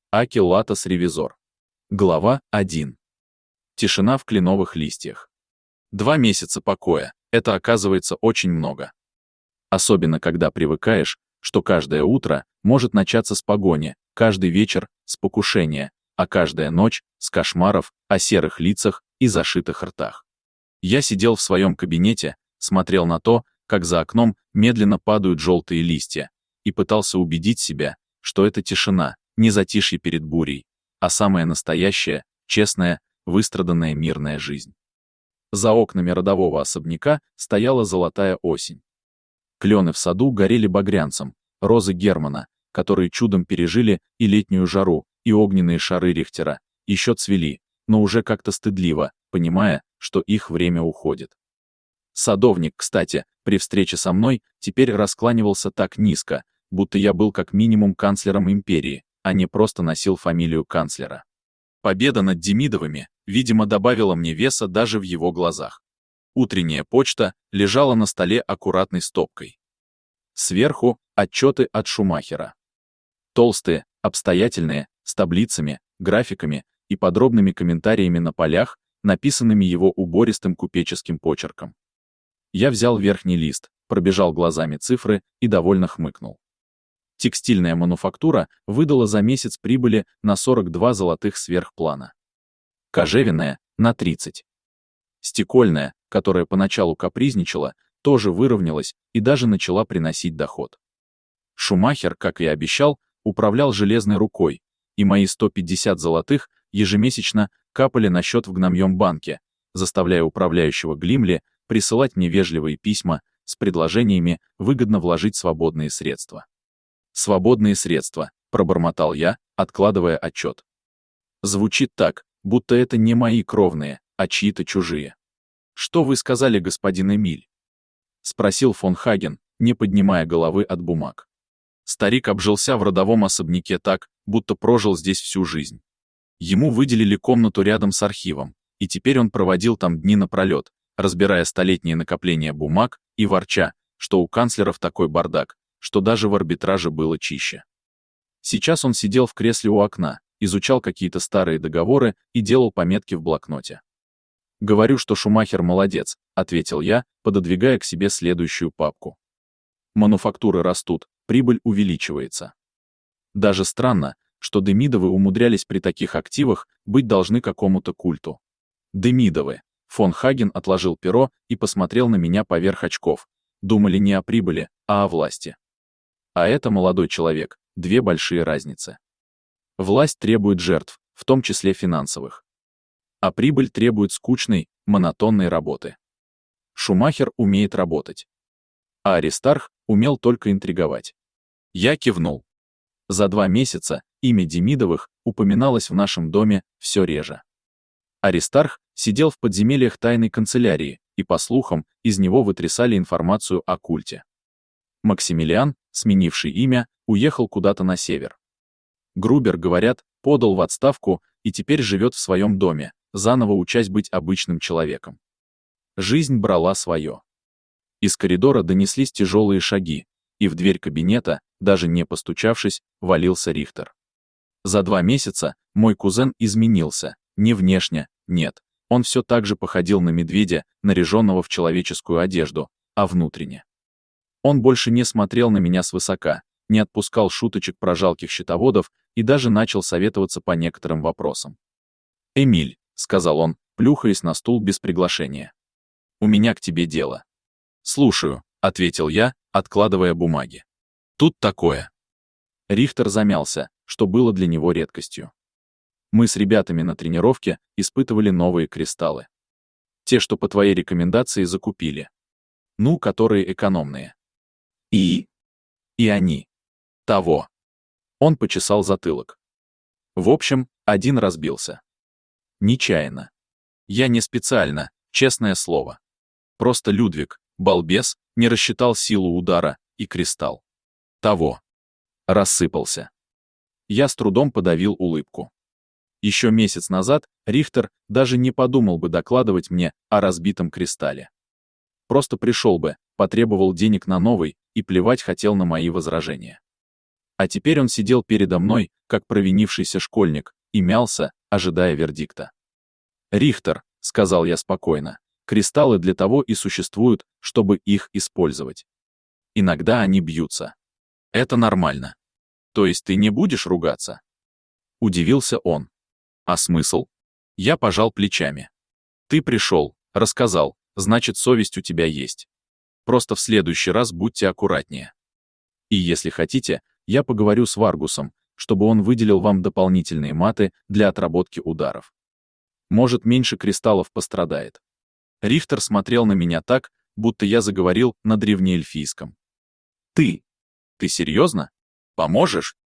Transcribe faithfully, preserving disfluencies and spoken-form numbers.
Аки Латос Ревизор. Глава один. Тишина в кленовых листьях. Два месяца покоя — это, оказывается, очень много. Особенно, когда привыкаешь, что каждое утро может начаться с погони, каждый вечер — с покушения, а каждая ночь — с кошмаров о серых лицах и зашитых ртах. Я сидел в своем кабинете, смотрел на то, как за окном медленно падают желтые листья, и пытался убедить себя, что это тишина, не затишье перед бурей, а самая настоящая, честная, выстраданная мирная жизнь. За окнами родового особняка стояла золотая осень. Клены в саду горели багрянцем, розы Германа, которые чудом пережили и летнюю жару, и огненные шары Рихтера, еще цвели, но уже как-то стыдливо, понимая, что их время уходит. Садовник, кстати, при встрече со мной теперь раскланивался так низко, будто я был как минимум канцлером империи, а не просто носил фамилию канцлера. Победа над Демидовыми, видимо, добавила мне веса даже в его глазах. Утренняя почта лежала на столе аккуратной стопкой. Сверху — отчеты от Шумахера. Толстые, обстоятельные, с таблицами, графиками и подробными комментариями на полях, написанными его убористым купеческим почерком. Я взял верхний лист, пробежал глазами цифры и довольно хмыкнул. Текстильная мануфактура выдала за месяц прибыли на сорок два золотых сверх плана. Кожевенная — на тридцать. Стекольная, которая поначалу капризничала, тоже выровнялась и даже начала приносить доход. Шумахер, как и обещал, управлял железной рукой, и мои сто пятьдесят золотых ежемесячно капали на счет в гномьем банке, заставляя управляющего Глимли присылать мне вежливые письма с предложениями выгодно вложить свободные средства. «Свободные средства», — пробормотал я, откладывая отчет. Звучит так, будто это не мои кровные, а чьи-то чужие. «Что вы сказали, господин Эмиль?» — спросил фон Хаген, не поднимая головы от бумаг. Старик обжился в родовом особняке так, будто прожил здесь всю жизнь. Ему выделили комнату рядом с архивом, и теперь он проводил там дни напролет, разбирая столетние накопления бумаг и ворча, что у канцлеров такой бардак, что даже в арбитраже было чище. Сейчас он сидел в кресле у окна, изучал какие-то старые договоры и делал пометки в блокноте. «Говорю, что Шумахер молодец», — ответил я, пододвигая к себе следующую папку. «Мануфактуры растут, прибыль увеличивается. Даже странно, что Демидовы умудрялись при таких активах быть должны какому-то культу. Демидовы». Фон Хаген отложил перо и посмотрел на меня поверх очков. Думали не о прибыли, а о власти. А это, молодой человек, две большие разницы. Власть требует жертв, в том числе финансовых. А прибыль требует скучной, монотонной работы. Шумахер умеет работать. А Аристарх умел только интриговать. Я кивнул. За два месяца имя Демидовых упоминалось в нашем доме все реже. Аристарх сидел в подземельях тайной канцелярии, и, по слухам, из него вытрясали информацию о культе. Максимилиан, сменивший имя, уехал куда-то на север. Грубер, говорят, подал в отставку и теперь живет в своем доме, заново учась быть обычным человеком. Жизнь брала свое. Из коридора донеслись тяжелые шаги, и в дверь кабинета, даже не постучавшись, валился Рихтер. За два месяца мой кузен изменился, не внешне, нет, он все так же походил на медведя, наряженного в человеческую одежду, а внутренне. Он больше не смотрел на меня свысока, не отпускал шуточек про жалких счетоводов и даже начал советоваться по некоторым вопросам. «Эмиль», — сказал он, плюхаясь на стул без приглашения. «У меня к тебе дело». «Слушаю», — ответил я, откладывая бумаги. «Тут такое». Рихтер замялся, что было для него редкостью. Мы с ребятами на тренировке испытывали новые кристаллы. Те, что по твоей рекомендации закупили. Ну, которые экономные. И? И они. Того. Он почесал затылок. В общем, один разбился. Нечаянно. Я не специально, честное слово. Просто Людвиг, балбес, не рассчитал силу удара, и кристалл. Того. Рассыпался. Я с трудом подавил улыбку. Еще месяц назад Рихтер даже не подумал бы докладывать мне о разбитом кристалле. Просто пришел бы, потребовал денег на новый и плевать хотел на мои возражения. А теперь он сидел передо мной, как провинившийся школьник, и мялся, ожидая вердикта. «Рихтер», — сказал я спокойно, — «кристаллы для того и существуют, чтобы их использовать. Иногда они бьются. Это нормально. То есть ты не будешь ругаться?» Удивился он. «А смысл?» Я пожал плечами. «Ты пришел, рассказал, значит, совесть у тебя есть. Просто в следующий раз будьте аккуратнее. И если хотите, я поговорю с Варгусом, чтобы он выделил вам дополнительные маты для отработки ударов. Может, меньше кристаллов пострадает». Рихтер смотрел на меня так, будто я заговорил на древнеэльфийском. «Ты? Ты серьезно? Поможешь?»